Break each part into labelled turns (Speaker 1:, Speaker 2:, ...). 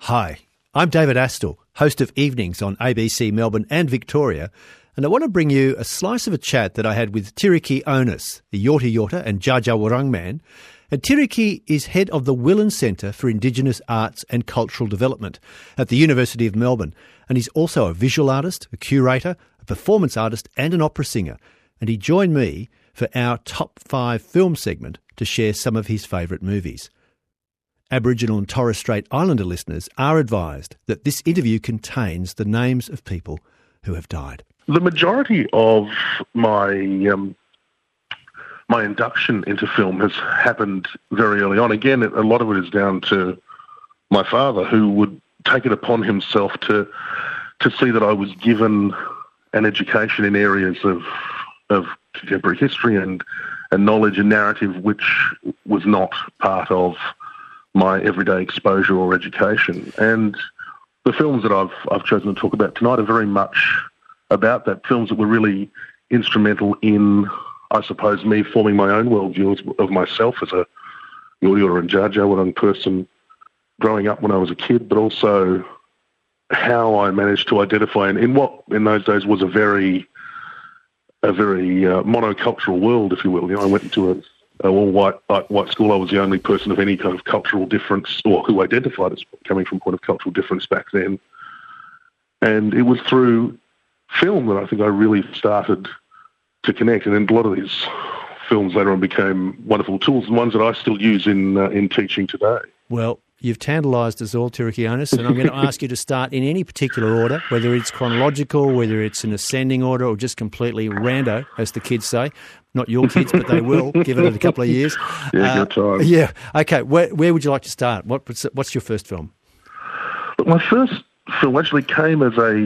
Speaker 1: Hi, I'm David Astle, host of Evenings on ABC Melbourne and Victoria, and I want to bring you a slice of a chat that I had with Tiriki Onus, the Yorta Yorta and Dja Dja Wurrung man. And Tiriki is head of the Willan Centre for Indigenous Arts and Cultural Development at the University of Melbourne, and he's also a visual artist, a curator, a performance artist and an opera singer. And he joined me for our Top 5 film segment to share some of his favourite movies. Aboriginal and Torres Strait Islander listeners are advised that this interview contains the names of people who have died.
Speaker 2: The majority of my induction into film has happened very early on. Again, a lot of it is down to my father, who would take it upon himself to see that I was given an education in areas of contemporary history and knowledge and narrative, which was not part of my everyday exposure or education. And the films that I've chosen to talk about tonight are very much about that. Films that were really instrumental in, I suppose, me forming my own worldview of myself as a Yorta and Dja Dja Wurrung person growing up when I was a kid, but also how I managed to identify in what in those days was a very monocultural world, if you will. You know, I went into a all-white school. I was the only person of any kind of cultural difference, or who identified as coming from a point of cultural difference back then. And it was through film that I think I really started to connect. And then a lot of these films later on became wonderful tools, and ones that I still use in teaching today.
Speaker 1: Well, you've tantalised us all, Tiriki Onus, and I'm going to ask you to start in any particular order, whether it's chronological, whether it's an ascending order, or just completely rando, as the kids say. Not your kids, but they will, given it a couple of years.
Speaker 2: Yeah, good time.
Speaker 1: Yeah, okay. Where would you like to start? What's your first film?
Speaker 2: My first film actually came as a...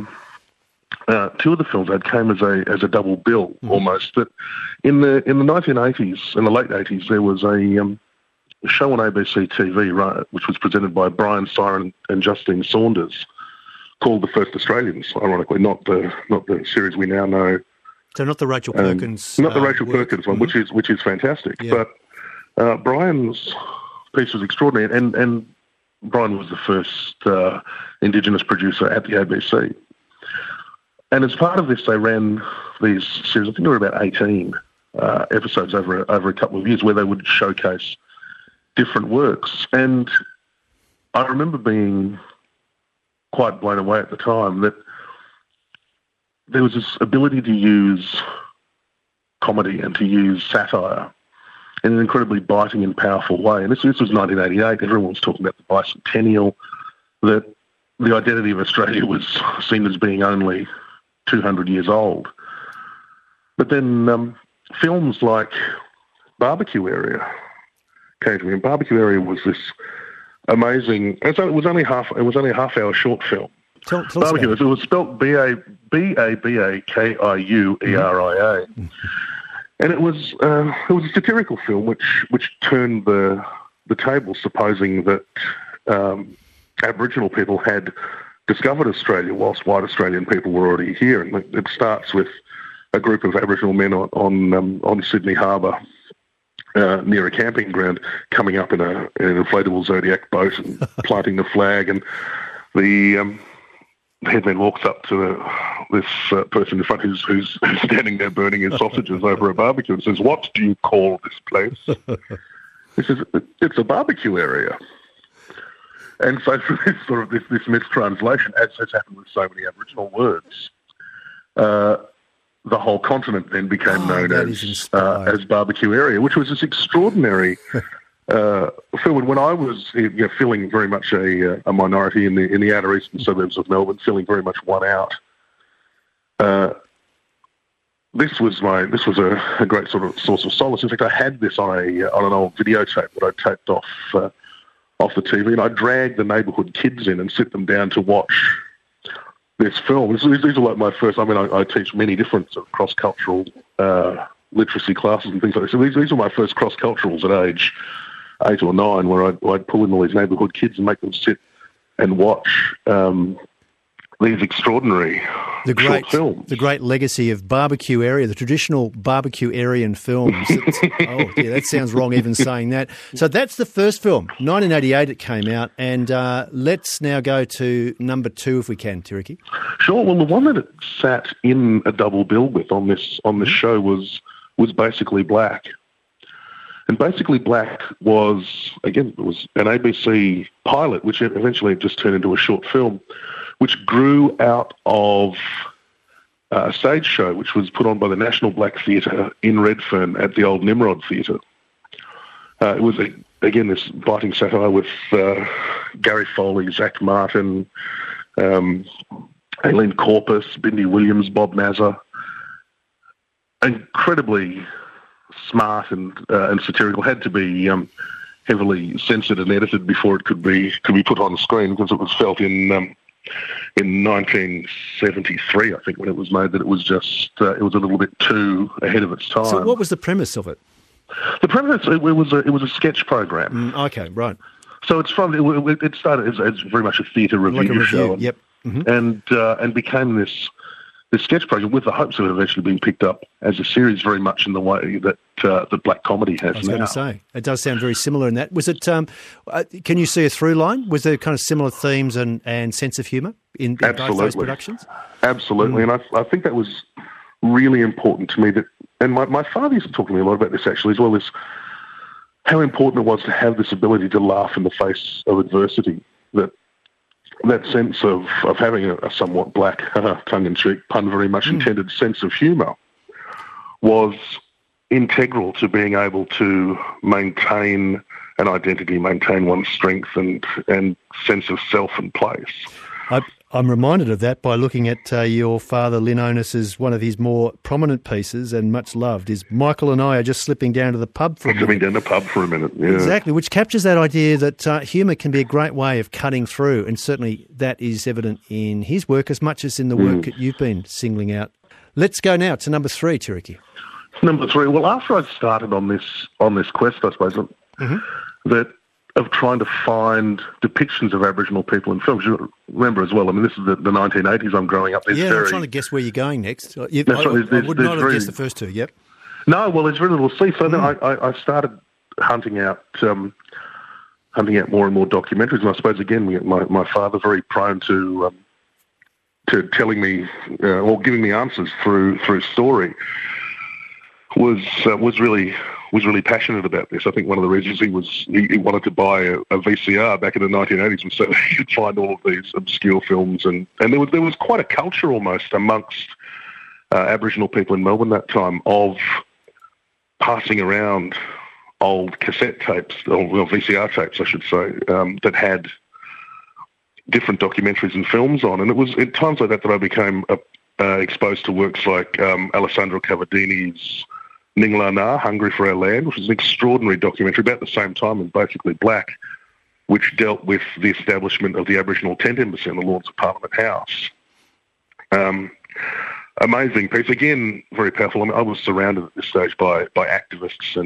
Speaker 2: two of the films came as a double bill, almost. But in the 1980s, in the late 80s, there was a show on ABC TV, right, which was presented by Brian Siren and Justine Saunders, called The First Australians. Ironically, not the series we now know.
Speaker 1: So not the Rachel Perkins,
Speaker 2: not the Rachel Perkins one, which is fantastic. Yeah. But Brian's piece was extraordinary, and Brian was the first Indigenous producer at the ABC. And as part of this, they ran these series. I think there were about 18 episodes over a couple of years, where they would showcase different works. And I remember being quite blown away at the time that there was this ability to use comedy and to use satire in an incredibly biting and powerful way. And this was 1988. Everyone was talking about the bicentennial, that the identity of Australia was seen as being only 200 years old. But then films like Barbecue Area came to me, and Barbecue Area was this amazing. It was only a half-hour short film.
Speaker 1: Tell
Speaker 2: Barbecue. It was spelled Babakiueria, and it was a satirical film which turned the table, supposing that Aboriginal people had discovered Australia whilst white Australian people were already here. And it starts with a group of Aboriginal men on Sydney Harbour near a camping ground, coming up in an inflatable Zodiac boat and planting the flag. And the headman walks up to this person in front who's standing there burning his sausages over a barbecue and says, "What do you call this place?" He says, "It's a barbecue area." And so for this mistranslation, as has happened with so many Aboriginal words, the whole continent then became known as Barbecue Area, which was this extraordinary film. And when I was feeling very much a minority in the outer eastern suburbs of Melbourne, feeling very much one out, this was a great sort of source of solace. In fact, I had this on an old videotape that I taped off the TV, and I dragged the neighbourhood kids in and sit them down to watch this film. These are like my first. I mean, I teach many different sort of cross-cultural literacy classes and things like this. So these were my first cross-culturals at age 8 or 9, where I'd pull in all these neighbourhood kids and make them sit and watch these extraordinary short films.
Speaker 1: The great legacy of barbecue area, the traditional barbecue Aryan films. That sounds wrong even saying that. So that's the first film, 1988 it came out, and let's now go to number 2 if we can, Tiriki.
Speaker 2: Sure. Well, the one that it sat in a double bill with on this show was Basically Black. And Basically Black was an ABC pilot, which eventually just turned into a short film, which grew out of a stage show which was put on by the National Black Theatre in Redfern at the old Nimrod Theatre. It was, this biting satire with Gary Foley, Zach Martin, Aileen Corpus, Bindi Williams, Bob Mazza. Incredibly smart and satirical. Had to be heavily censored and edited before it could be put on screen, because it was felt in 1973, I think, when it was made, that it was just it was a little bit too ahead of its time.
Speaker 1: So what was the premise of it?
Speaker 2: The premise, it was a sketch program.
Speaker 1: Okay, right.
Speaker 2: So it's from it started as very much a theatre review show,
Speaker 1: yep,
Speaker 2: and became this sketch program with the hopes of it eventually being picked up as a series, very much in the way that black comedy has now. I was
Speaker 1: going to say, it does sound very similar in that. Was it? Can you see a through line? Was there kind of similar themes and sense of humour in both those productions?
Speaker 2: Absolutely, and I think that was really important to me. And my father used to talk to me a lot about this actually, as well, as how important it was to have this ability to laugh in the face of adversity. That sense of having a somewhat black, tongue-in-cheek, pun very much intended sense of humour was integral to being able to maintain an identity, maintain one's strength and sense of self and place.
Speaker 1: I'm reminded of that by looking at your father, Lynn Onus's, one of his more prominent pieces and much loved is Michael and I Are Just Slipping Down to the Pub for a Minute.
Speaker 2: Slipping down to the pub for a minute, yeah.
Speaker 1: Exactly, which captures that idea that humour can be a great way of cutting through, and certainly that is evident in his work as much as in the work that you've been singling out. Let's go now to number 3, Tiriki.
Speaker 2: Number 3, well, after I started on this quest, I suppose, that of trying to find depictions of Aboriginal people in films. You remember as well, I mean, this is the 1980s. I'm growing up.
Speaker 1: I'm trying to guess where you're going next. I would not have guessed the first two, yep.
Speaker 2: No, well, there's very little to see. So then I started hunting out more and more documentaries. And I suppose, again, my father, very prone to telling me or giving me answers through story, was really passionate about this. I think one of the reasons he wanted to buy a VCR back in the 1980s was so that he could find all of these obscure films, and there was quite a culture almost amongst Aboriginal people in Melbourne that time of passing around old cassette tapes, or VCR tapes, I should say, that had different documentaries and films on, and it was at times like that I became exposed to works like Alessandro Cavadini's Ningla Na, Hungry for Our Land, which is an extraordinary documentary about the same time as Basically Black, which dealt with the establishment of the Aboriginal Tent Embassy in the Lords of Parliament House. Amazing piece. Again, very powerful. I mean, I was surrounded at this stage by activists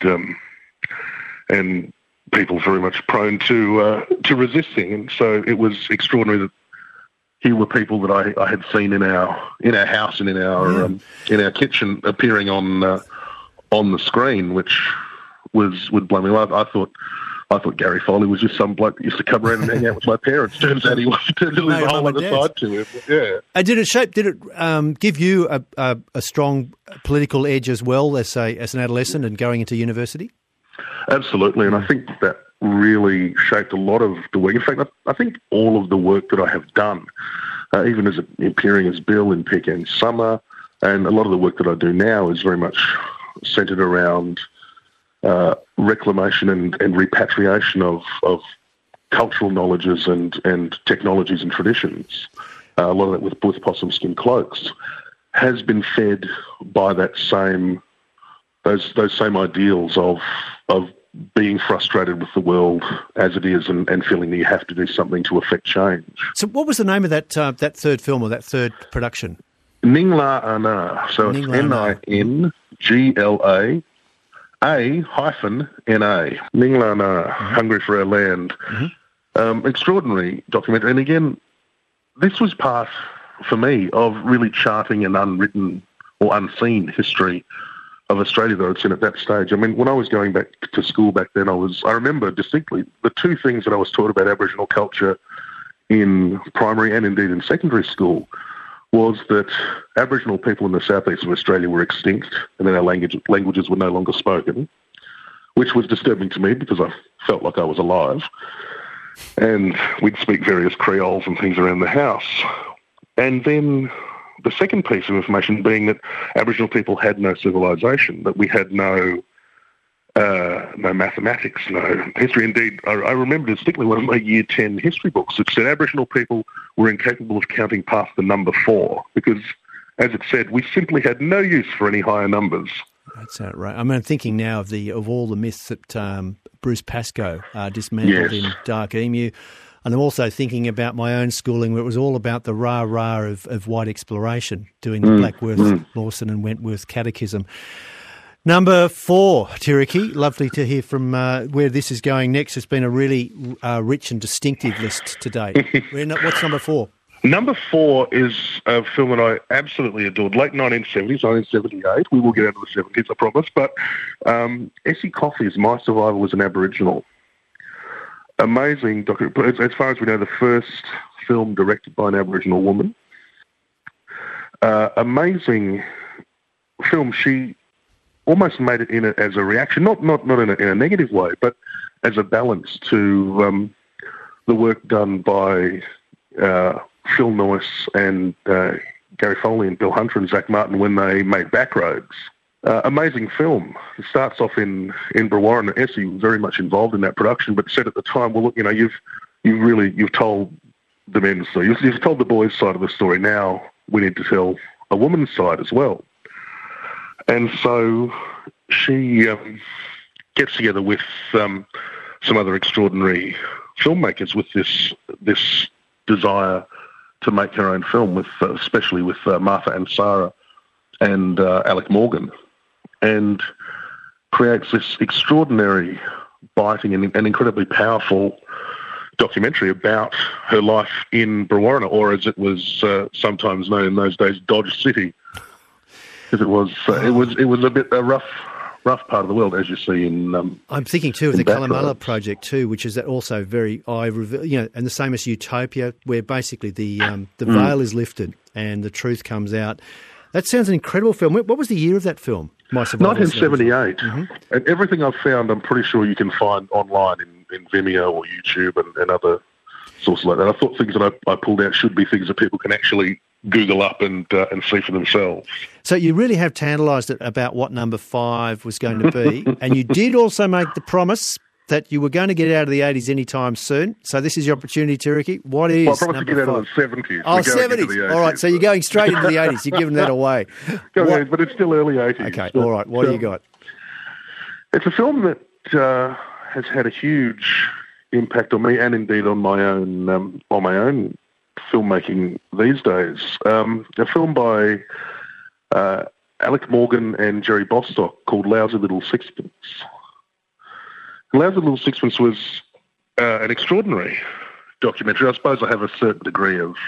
Speaker 2: and people very much prone to resisting, and so it was extraordinary that here were people that I had seen in our house and in our kitchen appearing on the screen, which would blow me away. I thought Gary Foley was just some bloke that used to come around and hang out with my parents. Turns out he was a whole other side to him. Yeah.
Speaker 1: And did it give you a strong political edge as well as an adolescent and going into university?
Speaker 2: Absolutely, and I think that really shaped a lot of the work. In fact, I think all of the work that I have done, even as appearing as Bill in Pecan Summer, and a lot of the work that I do now is very much centred around reclamation and repatriation of cultural knowledges and technologies and traditions. A lot of that with possum skin cloaks has been fed by those same ideals of being frustrated with the world as it is and feeling that you have to do something to affect change.
Speaker 1: So what was the name of that third film or that third production?
Speaker 2: Ningla Ana. So it's Ningla A-A-N-A. Ningla Ana, Hungry for Our Land. Extraordinary documentary. And again, this was part, for me, of really charting an unwritten or unseen history of Australia that I'd seen at that stage. I mean, when I was going back to school back then, I remember distinctly the two things that I was taught about Aboriginal culture in primary and indeed in secondary school was that Aboriginal people in the southeast of Australia were extinct and then our languages were no longer spoken, which was disturbing to me because I felt like I was alive. And we'd speak various Creoles and things around the house. And then the second piece of information being that Aboriginal people had no civilization, that we had no mathematics, no history. Indeed, I remember distinctly one of my Year 10 history books that said Aboriginal people were incapable of counting past the number 4 because, as it said, we simply had no use for any higher numbers.
Speaker 1: That's right. I mean, I'm thinking now of all the myths that Bruce Pascoe dismantled in Dark Emu. And I'm also thinking about my own schooling where it was all about the rah-rah of white exploration, doing the Blackworth, Lawson and Wentworth Catechism. Number 4, Tiriki. Lovely to hear from where this is going next. It's been a really rich and distinctive list to date. What's number 4?
Speaker 2: Number 4 is a film that I absolutely adored. Late 1970s, 1978. We will get out of the 70s, I promise. But Essie Coffey's My Survival as an Aboriginal. Amazing documentary. As far as we know, the first film directed by an Aboriginal woman. Amazing film. She almost made it in as a reaction, not in a negative way, but as a balance to the work done by Phil Noyce and Gary Foley and Bill Hunter and Zach Martin when they made Backroads. Amazing film. It starts off in Brewarrina. Essie was very much involved in that production, but said at the time, well, look, you've told the men's story. You've told the boys' side of the story. Now we need to tell a woman's side as well. And so she gets together with some other extraordinary filmmakers with this desire to make her own film, especially with Martha Ansara and Alec Morgan, and creates this extraordinary, biting and incredibly powerful documentary about her life in Brewarrina, or as it was sometimes known in those days, Dodge City, because it was a bit a rough part of the world, as you see in.
Speaker 1: I'm thinking too of the Kalamala project too, which is also very and the same as Utopia, where basically the veil is lifted and the truth comes out. That sounds an incredible film. What was the year of that film?
Speaker 2: 1978. And everything I've found, I'm pretty sure you can find online in Vimeo or YouTube and other sources like that. I thought things that I pulled out should be things that people can actually Google up and see for themselves.
Speaker 1: So you really have tantalised it about what number 5 was going to be. And you did also make the promise that you were going to get out of the 80s anytime soon. So this is your opportunity, Tiriki. What is
Speaker 2: I promised to get out of the 70s.
Speaker 1: Oh, 70s. All right, so you're going straight into the 80s. You're giving that away.
Speaker 2: But it's still early 80s.
Speaker 1: Okay, all right. What do you got?
Speaker 2: It's a film that has had a huge impact on me and indeed on my own filmmaking these days. A film by Alec Morgan and Jerry Bostock called Lousy Little Sixpence. Lousy Little Sixpence was an extraordinary documentary. I suppose I have a certain degree of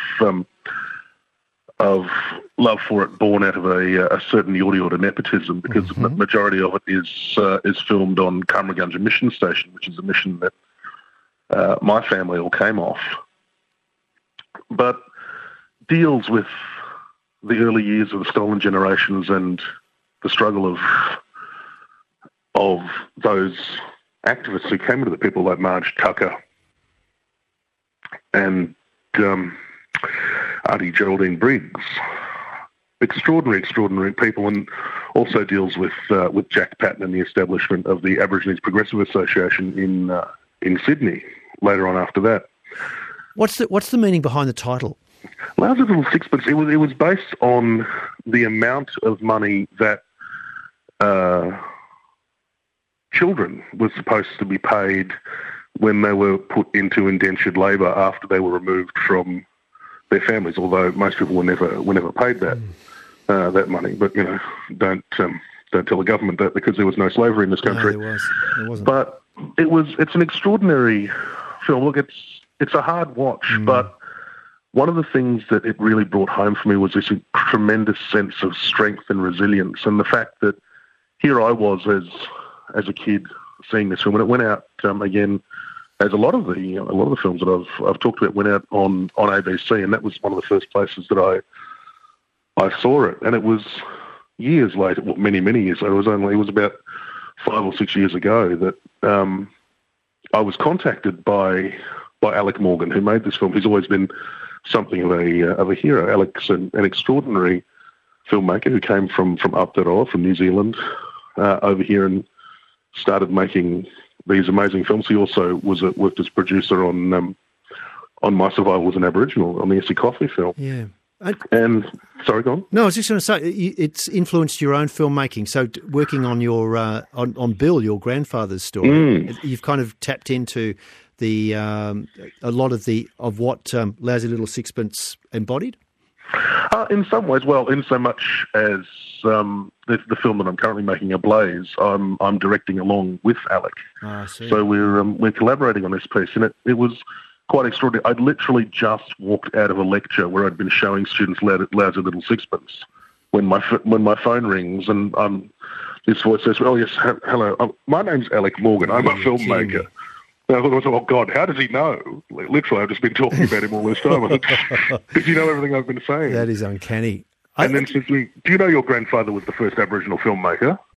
Speaker 2: love for it, born out of a certain Yorta Yorta nepotism, because the majority of it is filmed on Kamargunja Mission Station, which is a mission that my family all came off, but deals with the early years of the stolen generations and the struggle of those activists who came into the people like Marge Tucker and Auntie Geraldine Briggs. Extraordinary people, and also deals with Jack Patton and the establishment of the Aborigines Progressive Association in Sydney later on after that.
Speaker 1: What's the meaning behind the title?
Speaker 2: Lousy Little Sixpence. It was based on the amount of money that children were supposed to be paid when they were put into indentured labour after they were removed from their families. Although most people were never paid that money. But don't tell the government that, because there was no slavery in this country.
Speaker 1: No, there wasn't.
Speaker 2: But it's an extraordinary film. Look, it's a hard watch, but one of the things that it really brought home for me was this tremendous sense of strength and resilience, and the fact that here I was as a kid seeing this film, and it went out again, as a lot of the films that I've talked about went out on ABC, and that was one of the first places that I saw it, and it was years later, well, many years later. It was about 5 or 6 years ago that I was contacted by Alec Morgan, who made this film. He's always been something of a hero. Alec's an extraordinary filmmaker who came from Aotearoa, from New Zealand, over here and started making these amazing films. He also worked as producer on My Survival as an Aboriginal, on the Essie Coffey film.
Speaker 1: Yeah.
Speaker 2: And sorry, go on.
Speaker 1: No, I was just going to say it's influenced your own filmmaking. So working on your on Bill, your grandfather's story, you've kind of tapped into the a lot of what Lousy Little Sixpence embodied.
Speaker 2: In some ways, well, in so much as the film that I'm currently making, Ablaze, I'm directing along with Alec.
Speaker 1: I see.
Speaker 2: So we're collaborating on this piece, and it was quite extraordinary. I'd literally just walked out of a lecture where I'd been showing students Lousy Little Sixpence when my phone rings, and this voice says, "Oh yes, hello, my name's Alec Morgan. I'm a filmmaker." And I thought, oh God, how does he know? Literally, I've just been talking about him all this time. Does he know everything I've been saying?
Speaker 1: That is uncanny.
Speaker 2: And then says to me, "Do you know your grandfather was the first Aboriginal filmmaker?"